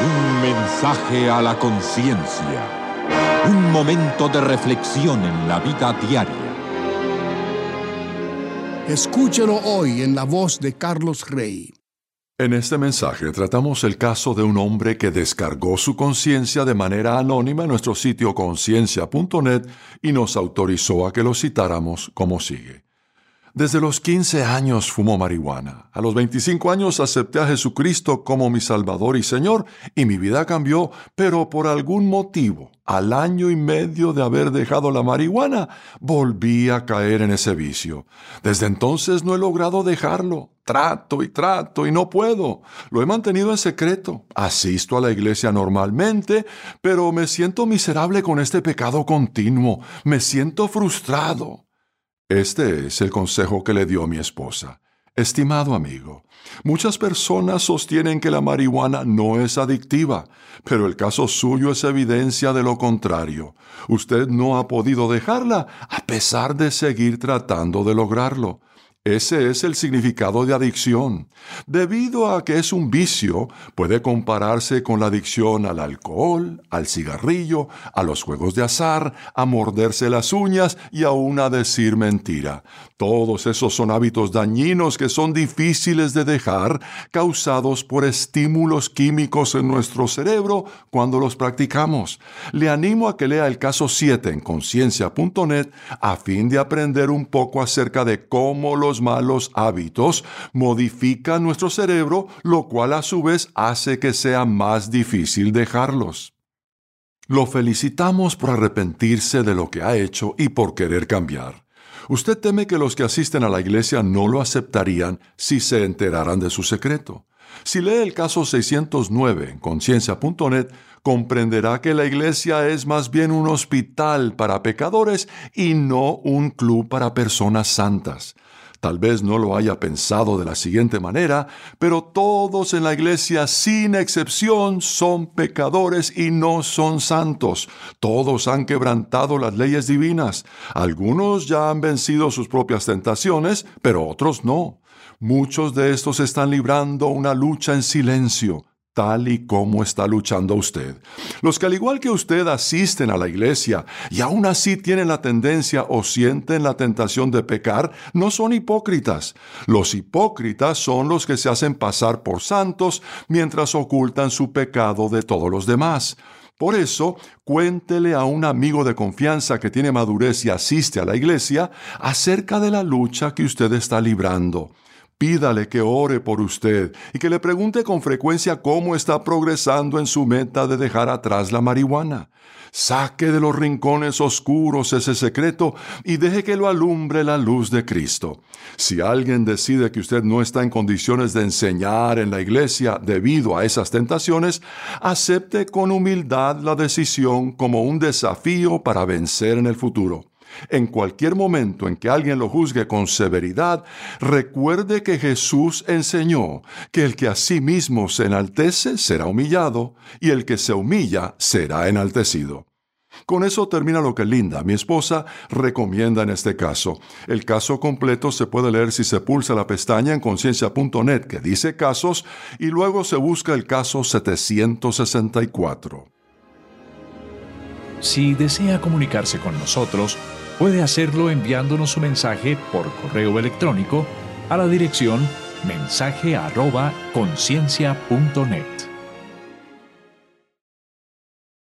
Un mensaje a la conciencia. Un momento de reflexión en la vida diaria. Escúchelo hoy en la voz de Carlos Rey. En este mensaje tratamos el caso de un hombre que descargó su conciencia de manera anónima en nuestro sitio conciencia.net y nos autorizó a que lo citáramos como sigue. Desde los 15 años fumó marihuana. A los 25 años acepté a Jesucristo como mi Salvador y Señor y mi vida cambió, pero por algún motivo, al año y medio de haber dejado la marihuana, volví a caer en ese vicio. Desde entonces no he logrado dejarlo. Trato y no puedo. Lo he mantenido en secreto. Asisto a la iglesia normalmente, pero me siento miserable con este pecado continuo. Me siento frustrado. Este es el consejo que le dio mi esposa. Estimado amigo, muchas personas sostienen que la marihuana no es adictiva, pero el caso suyo es evidencia de lo contrario. Usted no ha podido dejarla a pesar de seguir tratando de lograrlo. Ese es el significado de adicción. Debido a que es un vicio, puede compararse con la adicción al alcohol, al cigarrillo, a los juegos de azar, a morderse las uñas y aún a decir mentira. Todos esos son hábitos dañinos que son difíciles de dejar, causados por estímulos químicos en nuestro cerebro cuando los practicamos. Le animo a que lea el caso 7 en conciencia.net a fin de aprender un poco acerca de cómo los malos hábitos modifican nuestro cerebro, lo cual a su vez hace que sea más difícil dejarlos. Lo felicitamos por arrepentirse de lo que ha hecho y por querer cambiar. Usted teme que los que asisten a la iglesia no lo aceptarían si se enteraran de su secreto. Si lee el caso 609 en conciencia.net, comprenderá que la iglesia es más bien un hospital para pecadores y no un club para personas santas. Tal vez no lo haya pensado de la siguiente manera, pero todos en la iglesia, sin excepción, son pecadores y no son santos. Todos han quebrantado las leyes divinas. Algunos ya han vencido sus propias tentaciones, pero otros no. Muchos de estos están librando una lucha en silencio, tal y como está luchando usted. Los que al igual que usted asisten a la iglesia y aún así tienen la tendencia o sienten la tentación de pecar, no son hipócritas. Los hipócritas son los que se hacen pasar por santos mientras ocultan su pecado de todos los demás. Por eso, cuéntele a un amigo de confianza que tiene madurez y asiste a la iglesia acerca de la lucha que usted está librando. Pídale que ore por usted y que le pregunte con frecuencia cómo está progresando en su meta de dejar atrás la marihuana. Saque de los rincones oscuros ese secreto y deje que lo alumbre la luz de Cristo. Si alguien decide que usted no está en condiciones de enseñar en la iglesia debido a esas tentaciones, acepte con humildad la decisión como un desafío para vencer en el futuro. En cualquier momento en que alguien lo juzgue con severidad, recuerde que Jesús enseñó que el que a sí mismo se enaltece será humillado, y el que se humilla será enaltecido. Con eso termina lo que Linda, mi esposa, recomienda en este caso. El caso completo se puede leer si se pulsa la pestaña en conciencia.net que dice casos y luego se busca el caso 764. Si desea comunicarse con nosotros, puede hacerlo enviándonos su mensaje por correo electrónico a la dirección mensaje@conciencia.net.